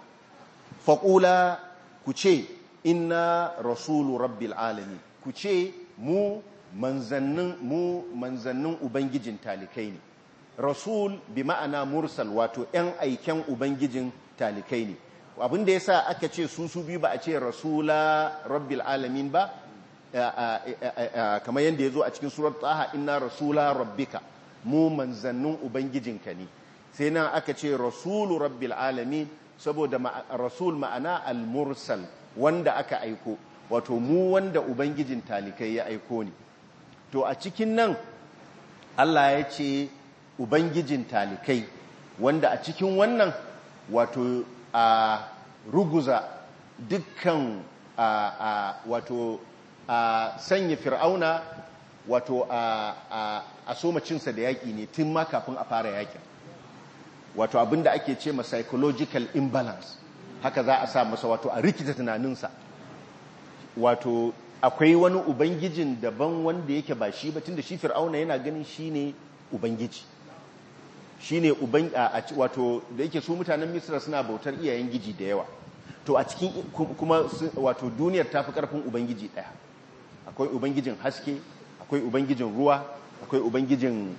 faƙula, ku ce inna rasulu rabbil alamin, ku ce mu manzannin mu manzannin ubangijin talikai ne. Rasul bi ma'ana mursal, wato ‘yan aiken ubangijin talikai ne. Abin da ya sa aka ce su su biyu ba a ce rasula rabbil alamin ba, kamar yadda ya zo a cikin surat Taha, inna rasula rabbika, mu manzannin ubangijinka ne. Sai nan aka ce rasulu rabbil alamin, saboda rasul ma'ana al-mursal, wanda aka aiko, wato mu wanda ubangijin talikai ya aiko ne. To a cikin nan Allah ya ce ubangijin talikai, wanda a cikin wannan wato a ruguza dukkan a wato a sanya fir'auna wato a somacinsa da yaƙi ne tun ma kafin a fara yaƙin, wato abinda ake ce ma psychological imbalance, haka za a sa masa, wato a rikita tunaninsa, wato akwai wani ubangijin daban wanda yake ba shi ba, tunda shi fir'auna yana ganin shi ne ubangiji, shi ne wato da yake su mutanen Misra suna bautar iyayen giji da yawa. To a cikin kuma wato duniyar ta fi ƙarfin ubangiji ɗaya, akwai ubangijin haske, akwai ubangijin ruwa, akwai ubangijin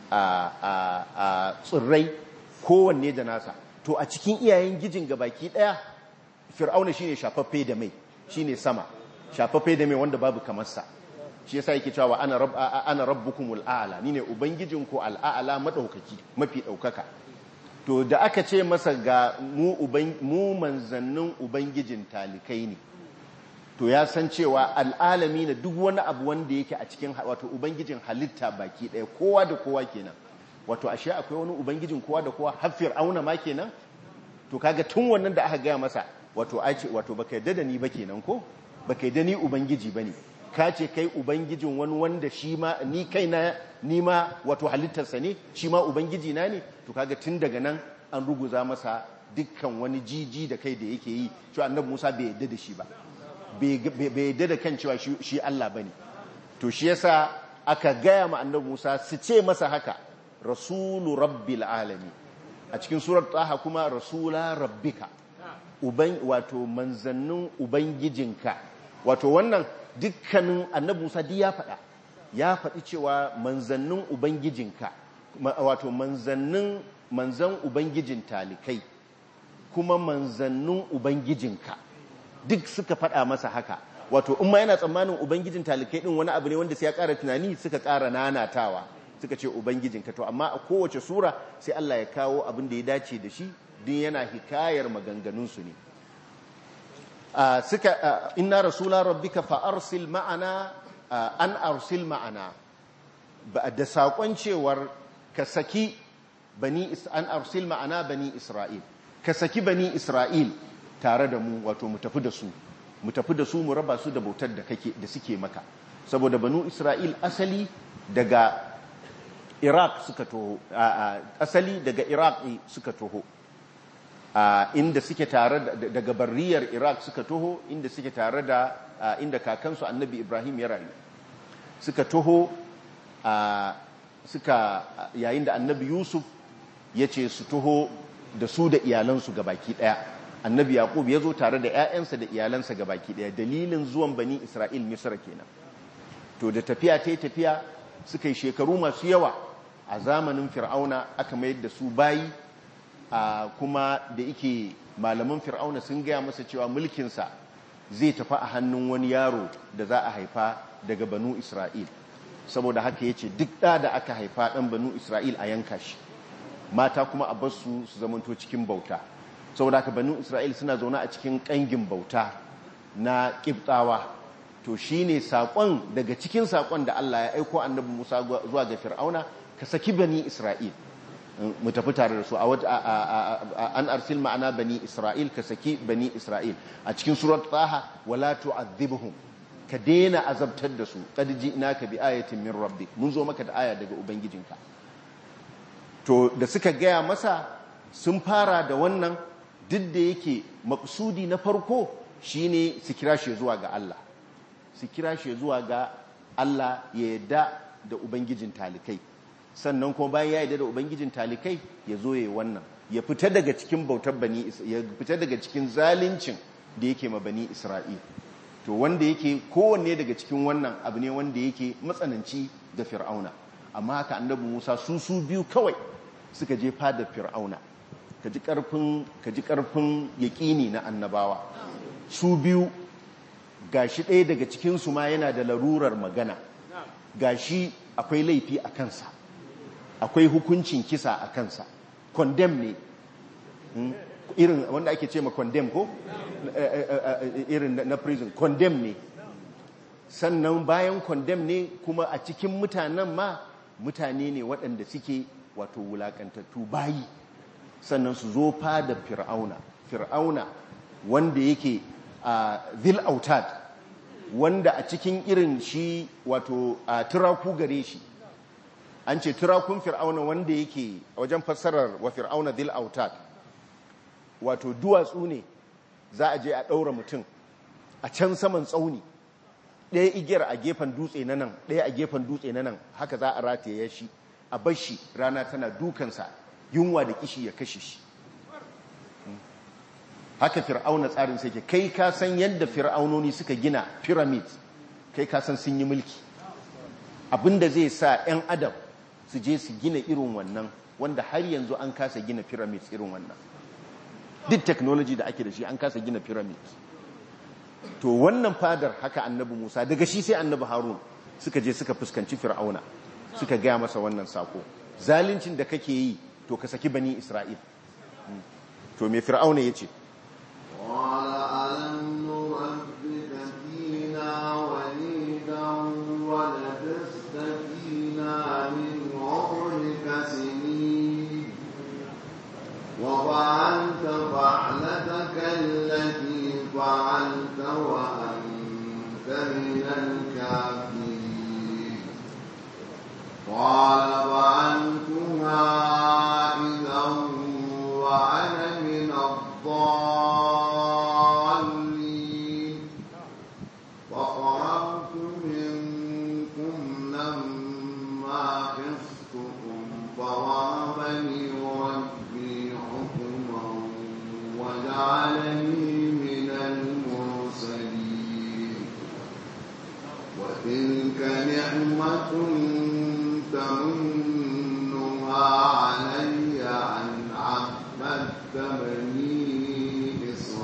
tsirrai, kowanne da nasa. To a cikin iyayen gijin gabaki ɗaya fir'auna shine shafaffe da mai, shine sama, shafaffe da mai wanda babu kamarsa. Shi yasa yake cewa ana rabb ana rabbukumul a'la, ni ne ubangijinku al'a'la, madaukaki, mafi daukaka. To da aka ce masa ga mu uban mu manzannin ubangijin talikai ne, to ya san cewa al'alami ne duk wani abu wanda yake a cikin wato ubangijin halitta baki daya, kowa da kowa kenan. Wato ashe akwai wani ubangijin kowa da kowa, har fir'auna ma kenan. To kaga tun wannan da aka gaya masa, wato ai ce wato baka yarda da ni ba kenan, ko baka yarda ni ubangiji bane, ka ce kai ubangijin wani wanda shi ma ni kaina ni ma wato halittarsa ne, shi ma ubangiji na ne. To kaga tun daga nan an ruguza masa dukkan wani jiji da kai da yake yi, cewa annabi Musa bai yarda da shi ba. bai yadda da kan cewa shi Allah bane. To shi yasa aka gaya ma annabi Musa su ce masa haka rasulu rabbil alamin. A cikin surar Taha kuma rasula rabbika, uban wato manzannin ubangijinka. Wato wannan dukkanin annabi Musa duk ya faɗa ya faɗi cewa manzannin ubangijinka, wato manzannin manzan ubangijin talikai kuma manzannin ubangijinka duk suka faɗa masa haka. Wato in ma yana tsammanin ubangijin talikai din wani abu ne wanda sai ya ƙara tunani, suka ƙara nanatawa suka ce ubangijinka. To amma a kowace sura sai Allah ya kawo abin da ya dace da shi, din yana hikayar maganganunsu ne. Uh, suka uh, inna rasula rabbika fa arsil ma'ana uh, an arsil ma'ana da saƙon cewar ka saki bani an arsil ma'ana bani Isra'il, ka saki bani Isra'il tare da mu, wato mu tafi da su mu tafi da su mu raba su da bautar da kake da suke maka. Saboda banu Isra'il asali daga Iraq suka toho, uh, uh, asali daga Iraq suka toho. Uh, inda suke tare da, daga barriyar Iraq suka toho, inda suke tare da uh, inda kakansu annabi Ibrahim ya rayu suka toho. uh, suka uh, yayin da annabi Yusuf ya ce su toho da su da iyalansu gabaki daya, annabi Yaqub ya zo tare da 'ya'yansa da iyalansa gabaki daya. Dalilin zuwan bani Isra'il Misra kenan. To da tafiya ta tafiya suka yi shekaru masu yawa a zamanin Fir'auna, aka mayar da su bayi. Uh, kuma da yake malaman Fir'auna sun gaya masa cewa mulkinsa zai tafi a hannun wani yaro da za a haifa daga banu Isra'il. Saboda haka ya ce duk ɗa da aka haifa ɗan banu Isra'il a yanka shi, mata kuma a basu su zamanto cikin bauta. Saboda haka banu Isra'il suna zaune a cikin ƙangin bauta na ƙibtawa. To shi ne saƙon, daga cikin saƙon da Allah ya aiko annabi Musa zuwa ga Fir'auna, ka saki bani Isra'il mu tafi tare da su. A wata an arsil ma'ana bani Isra'il, ka saki bani Isra'il. A cikin surat Taha, wala tu'adhibhum, ka daina azabtar da su, qad ji'naka bi ayatin min rabbik, mun zo maka da aya daga ubangijinka. To da suka gaya masa sun fara da wannan, duk da yake maksudi na farko shine su kira shi zuwa ga Allah, su kira shi zuwa ga Allah ya yadda da ubangijin talikai. Sannan kuma bayan ya yarda da ubangijin talikai, ya zo ya wannan, ya fita daga cikin bautar bani, ya fita daga cikin zalincin da yake ma bani Isra'il. To wanda yake kowanne daga cikin wannan abu ne wanda yake matsananci ga Fir'auna. Amma haka annabi Musa su su biyu kawai suka je fadar Fir'auna. Ka ji karfin ka ji karfin yaqini na annabawa. Su biyu, gashi ɗaya daga cikin su ma yana da larurar magana, gashi akwai laifi a kansa, akwai hukuncin kisa a kansa, condemn ne, hmm? irin wanda ake ce ma condemn ko irin na prison, condemn ne. Sannan bayan condemn ne kuma a cikin mutanen ma mutane ne waɗanda suke wato wulakantattu bayi. Sannan su zo fada fir'auna fir'auna wanda yake a zil autad, wanda a cikin irin shi wato a turaku gare shi. An ce turakun fir'auna wanda yake wajen fassarar wa fir'auna dhil autad, wato duwatsu ne za a je a ɗaura mutum a can saman tsauni, ɗaya igiyar a gefen dutse na nan, ɗaya a gefen dutse na nan, haka za a rataye shi a bar shi rana tana dukansa, yunwa da kishi ya kashe shi. Haka fir'auna tsarin sai ke, kai ka san yadda fir'aunoni suka gina pyramid, kai ka san sun yi mulki. Abinda zai sa 'yan adam su je su gina irin wannan, wanda har yanzu an kasa gina pyramids irin wannan. Duk technology da ake da shi an kasa gina pyramids. To wannan fadar haka annabi Musa, daga shi sai annabi Harun suka je suka fuskanci fir'auna, suka gaya masa wannan sako, zalincin da kake yi to ka saki bani Isra'il. To me fir'auna yace? وفعلت فعلتك التي فعلت وأنت من الكافرين. قال فعلتها إذا وأنا من الضالين. وهبني ربي حكما وجعلني من المرسلين وتلك نعمة تمنها علي أن عبدت بني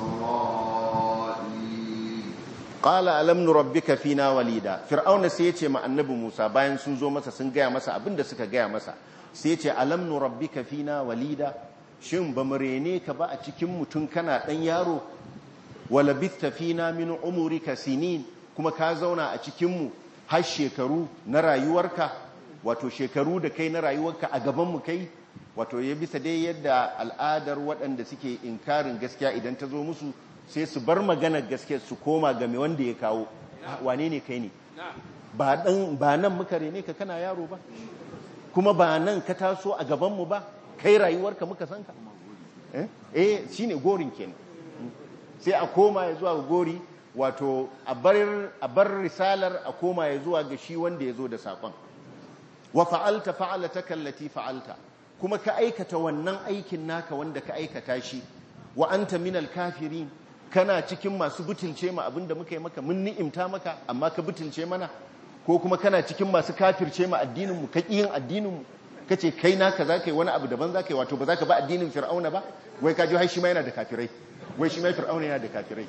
إسرائيل قال ألم نربك فينا وليدا فرعون sai yace ma annabi Musa bayan sun zo masa sun gaya masa abinda suka gaya masa sai yace alam nurabbika fina walida shin ba mu rene ka ba a cikin mutun kana dan yaro wala bitta fina min umurika sinin kuma ka zauna a cikin mu har shekaru na rayuwarka wato shekaru da kai na rayuwarka a gaban mu kai wato ya bisa dai yadda al'adar waɗanda suke inkarin gaskiya idan ta zo musu sai su bar maganar gaskiya su koma game wanda ya kawo wane ne kai ne ba nan muka rene ka kana yaro ba kuma ba nan ka taso a gabanmu ba kai rayuwarka muka san ka eh shi ne gorin kenan sai a koma ya zuwa gori wato a bar risalar a koma ya zuwa ga shi wanda ya zo da saƙon wa fa'alta fa'alata kallati fa'alta kuma ka aikata wannan aikin naka wanda ka aikata shi wa anta minal kafirin kana cikin masu butulce ma abinda muka yi maka mun ni'imta maka amma ka butulce mana ko kuma kana cikin masu kafirce ma addininmu ka ƙiyin addininmu ka ce kai naka za ka yi wani abu daban za ka yi wato ba za ka ba addinin fir'auna ba wai ka ji hai shi ma yana da kafirai wai shi ma fir'auna yana da kafirai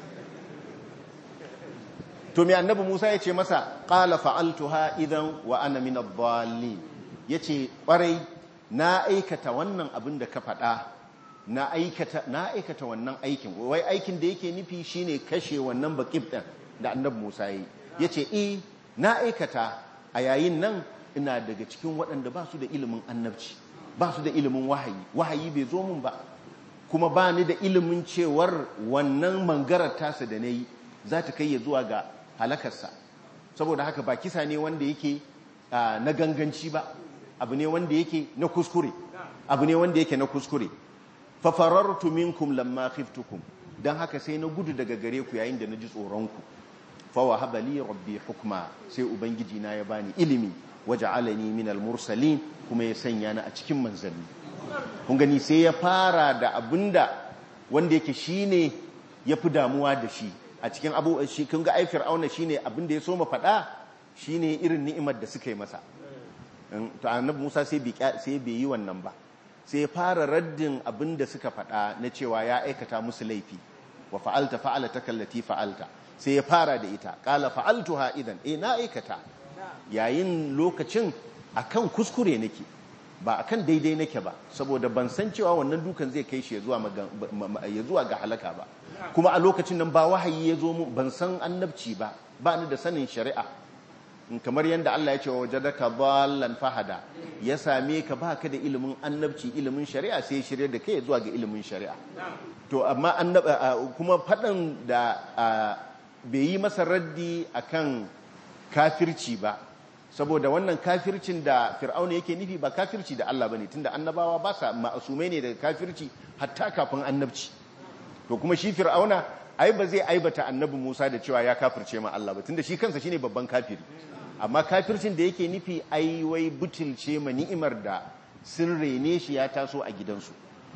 to mai annabi Musa ya ce masa qala fa'altuha idan wa ana min ad-dallin yace kwarai na aikata wannan abin da ka faɗa na aikata na aikata wannan aikin wai aikin da yake nufi shine kashe wannan baqib din da annabi Musa yayi yace eh na aikata a yayin nan ina daga cikin waɗanda ba su da ilimin annabci ba su da ilimin wahayi wahayi bai zo mun ba kuma ba ni da ilimin cewar wannan mangarar tasa da nayi za ta kai ya zuwa ga halakarsa saboda haka ba kisa ne wanda yake na ganganci ba abu ne wanda yake na kuskure abu ne wanda yake na kuskure fa farartu minkum lamma khiftukum dan haka sai na gudu daga gare ku yayin da naji tsoron ku fa wahaba li rabbi hukma sai ubangiji na ya bani ilimi waja'alani minal mursalin kuma ya sanya ni a cikin manzanni kun gani sai ya fara da abinda wanda yake shine yafi damuwa da shi a cikin abu shi kun ga ai fir'auna shine abinda ya so mu faɗa shine irin ni'imar da suka yi masa to annabi Musa sai bi sai bai yi wannan ba sai fara raddin abinda suka faɗa na cewa ya aikata musu laifi wa fa'alta fa'alata kallati fa'alta sai ya fara da ita qala fa'altuha idan eh na aikata yayin lokacin akan kuskure nake ba akan daidai nake ba saboda ban san cewa wannan dukan zai kai shi ya zuwa ya zuwa ga halaka ba kuma a lokacin nan ba wahayi ya zo mu ban san annabci ba ba ni da sanin shari'a kamar yadda Allah ya ce wajadaka dallan fahada ya same ka baka da ilimin annabci ilimin shari'a sai ya shirye da kai zuwa ga ilimin shari'a to amma kuma fadan da bai yi masa raddi akan kafirci ba saboda wannan kafircin da fir'auna yake nufi ba kafirci da Allah bane tunda annabawa ba sa ma'asumai ne daga kafirci hatta kafin annabci to kuma shi fir'auna ai ba zai aibata annabi Musa da cewa ya kafirce ma Allah ba tunda shi kansa shine babban kafiri amma kafircin da yake nufi ai wai butulce ma ni'imar da sun rene shi ya taso a gidansu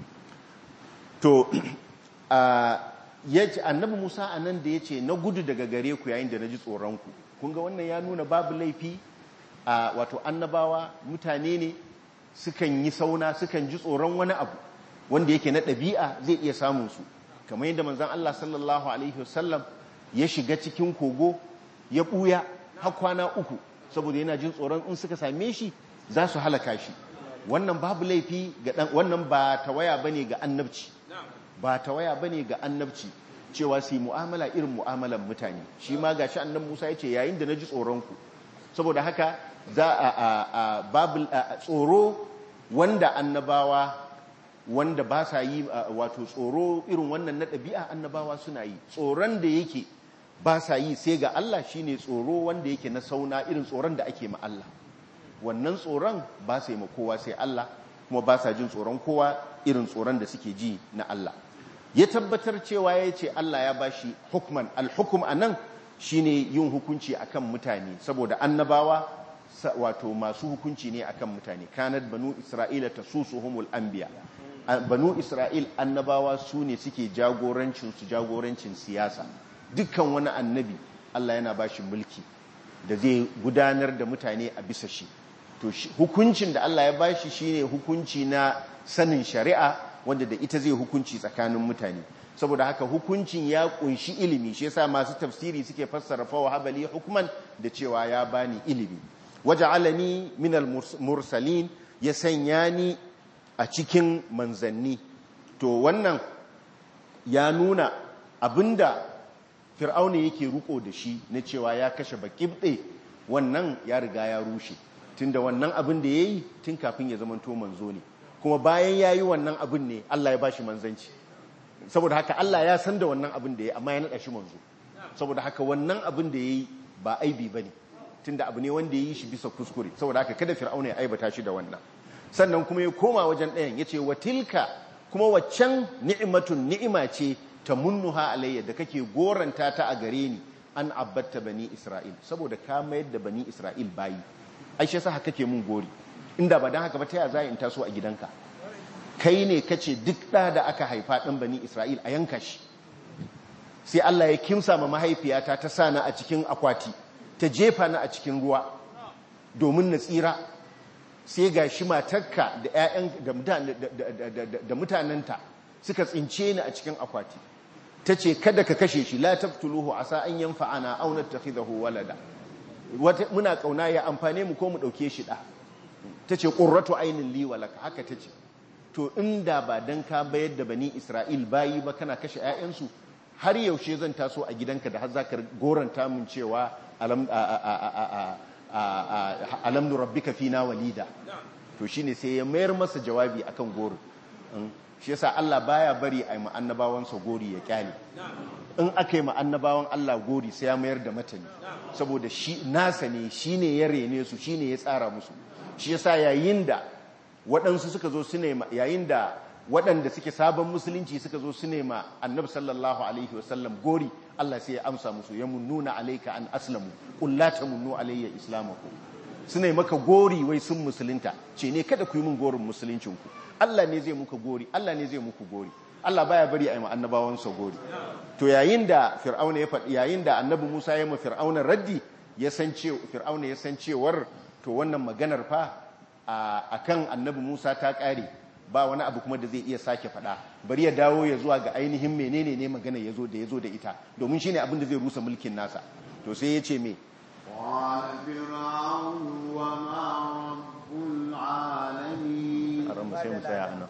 to a yace annabi Musa anan da yace na gudu daga gare ku yayin da naji tsoron ku kun ga wannan ya nuna babu laifi a wato annabawa mutane ne sukan yi sauna sukan ji tsoron wani abu wanda yake na ɗabi'a zai iya samun su kamar yadda manzon Allah sallallahu alaihi wasallam ya shiga cikin kogo ya buya har kwana uku saboda yana jin tsoron in suka same shi za su halaka shi wannan babu laifi ga dan wannan ba tawaya bane ga annabci ba tawaya bane ga annabci cewa su yi mu'amala irin mu'amalan mutane shi ma gashi annabi Musa ya ce yayin da naji tsoron ku saboda haka za a babu tsoro wanda annabawa wanda ba sa yi wato tsoro irin wannan na ɗabi'a annabawa suna yi tsoron da yake ba sa yi sai ga Allah shine tsoro wanda yake na sauna irin tsoron da ake ma Allah wannan tsoron ba sa yi ma kowa sai Allah kuma ba sa jin tsoron kowa irin tsoron da suke ji na Allah ya tabbatar cewa ya ce Allah ya bashi hukman al-hukm anan shine yin hukunci akan mutane saboda annabawa wato masu hukunci ne akan mutane. Kanat banu isra'ila tasusuhumul anbiya, banu isra'il annabawa su ne suke jagorancin su jagorancin siyasa. Dukkan wani annabi Allah yana bashi mulki da zai gudanar da mutane a bisa shi. To hukuncin da Allah ya bashi shine hukunci na sanin shari'a wanda da ita zai hukunci tsakanin mutane. Saboda haka hukuncin ya kunshi ilimi, shi yasa masu tafsiri suke fassara fa wahabali hukman da cewa ya bani ilimi. Waja'alani minal mursalin, ya sanya ni a cikin manzanni. To wannan ya nuna abinda fir'auna yake ruko da shi na cewa ya kashe bakibde, wannan ya riga ya rushe, tunda wannan abin da yayi tun kafin ya zama to manzo ne, kuma bayan yayi wannan abin ne Allah ya bashi manzanci. Saboda haka Allah ya san da wannan abin da yayi, amma ya nada shi manzo. Saboda haka wannan abin da yayi ba aibi bane, tunda abu ne wanda yayi shi bisa kuskure. Saboda haka kada fir'auna ya aibata shi da wannan. Sannan kuma ya koma wajen ɗayan yace wa tilka, kuma waccan ni'matun ni'ima ce ta munnuha alayya da kake goranta ta a gare ni, an abbatta bani Isra'il, saboda ka mayar da bani Isra'il bayi. Ai shi yasa haka kake mun gori, inda ba dan haka ba ta ya zai in taso a gidanka. Kai ne kace duk da da aka haifa ɗan bani Isra'il a yanka shi. Sai Allah ya kimsa ma mahaifiyata ta sa na a cikin akwati, ta jefa na a cikin ruwa domin na tsira. Sai ga shi matarka da ƴaƴan da mutanenta suka tsince ni a cikin akwati. Ta ce kada ka kashe shi, la taqtuluhu asa an yanfa'ana aw nattakhidahu walada. Wata muna kauna ya amfane mu ko mu dauke shi da. Ta ce qurratu aynin li walaka, haka ta ce. To inda ba dan ka bayar da bani Isra'il bayi ba kana kashe ƴaƴansu, har yaushe zan taso a gidanka da har zaka goranta mun cewa alam alam nurabbika fina walida. To shine sai ya mayar masa jawabi akan gorin. Shi yasa Allah baya bari a yi annabawansa gori ya kyale. In aka yi annabawan Allah gori sai ya mayar da matani, saboda shi nasa ne, shine ya rene su, shine ya tsara musu. Shi yasa yayin da waɗansu suka zo su nema, yayin da waɗanda suke sabon musulunci suka zo su nema annabi sallallahu alaihi wasallam gori, Allah sai ya amsa musu, ya munnuna alaika an aslamu qul la tamunnu alayya islamakum. Su ne maka gori wai sun musulunta, ce ne kada ku yi min gorin musuluncinku. Allah ne zai muka gori, Allah ne zai muku gori. Allah baya bari a yi annabawansa gori. To yayin da fir'auna ya faɗi, yayin da annabi Musa ya ma fir'auna raddi, ya san cewa fir'auna ya san cewar to wannan maganar fa a kan annabi Musa ta ƙare, ba wani abu kuma da zai iya sake faɗa, bari ya dawo ya zuwa ga ainihin menene ne magana ya zo da ya zo da ita, domin shine abin da zai rusa mulkin nasa. To sai ya ce me قال فرعون وما رب العالمين. أرم سيم سيعنا.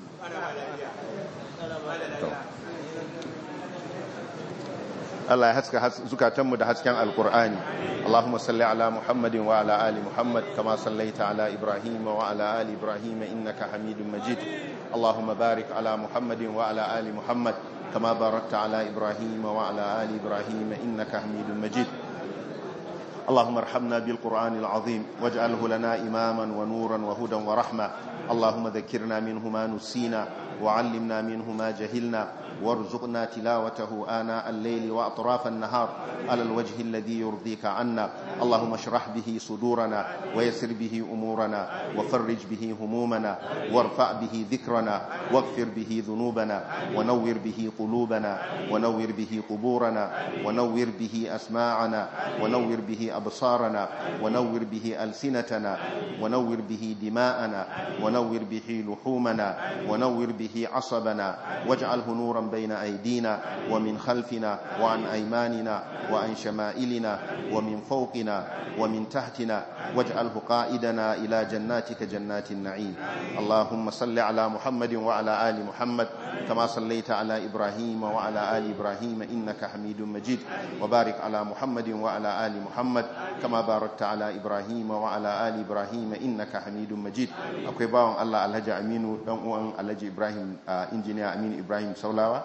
Allah ya haska zukatanmu da hasken alkur'ani. Allahumma salli ala Muhammadin wa ala ali Muhammad kama sallaita ala Ibrahim wa ala ali Ibrahim innaka Hamidum Majid. Allahumma barik ala Muhammadin wa ala ali Muhammad kama barakta ala Ibrahim wa ala ali Ibrahim innaka Hamidum Majid. اللهم ارحمنا بالقرآن العظيم واجعله لنا إماما ونورا وهدى ورحمة. اللهم ذكرنا منه ما نسينا وعلمنا منه ما جهلنا وارزقنا تلاوته آناء الليل وأطراف النهار على الوجه الذي يرضيك عنا. اللهم اشرح به صدورنا ويسر به أمورنا وفرج به همومنا وارفع به ذكرنا واغفر به ذنوبنا ونور به قلوبنا ونور به قبورنا ونور به أسماعنا ونور به أبصارنا ونور به ألسنتنا ونور به دماءنا ونور به لحومنا ونور به عصبنا واجعله نورا بين أيدينا ومن خلفنا وعن أيماننا وعن شمائلنا ومن فوقنا ومن تحتنا واجعله قائدنا إلى جناتك جنات النعيم. اللهم صل على محمد وعلى آل محمد كما صليت على إبراهيم وعلى آل إبراهيم إنك حميد مجيد. وبارك على محمد وعلى آل محمد كما باركت على إبراهيم وعلى آل إبراهيم إنك حميد مجيد. akwai bawan Allah Alhaji Aminu dan uwan Alhaji Ibrahim injiniya Aminu Ibrahim Saulawa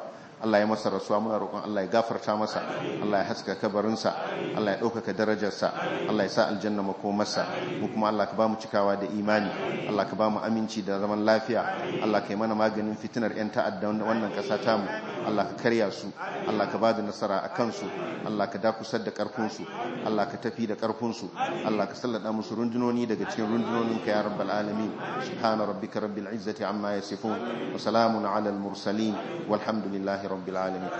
Allah ya masa rasuwa muna roƙon Allah ya gafarta masa, Allah ya haska kabarinsa, Allah ya ɗaukaka darajarsa, Allah ya sa aljanna makomarsa. Mu kuma Allah ka ba mu cikawa da imani, Allah ka ba mu aminci da zaman lafiya, Allah ka yi mana maganin fitinar 'yan ta'adda wannan ƙasa tamu, Allah ka karya su, Allah ka ba da nasara a kansu, Allah ka dakusar da ƙarfinsu, Allah ka tafi da ƙarfinsu, Allah ka sallada musu rundunoni daga cikin rundunoninka ya rabbal alamin. Subhana rabbika rabbil izzati amma yasifun wa salamun ala al mursalin walhamdulillahi rabbil alamin.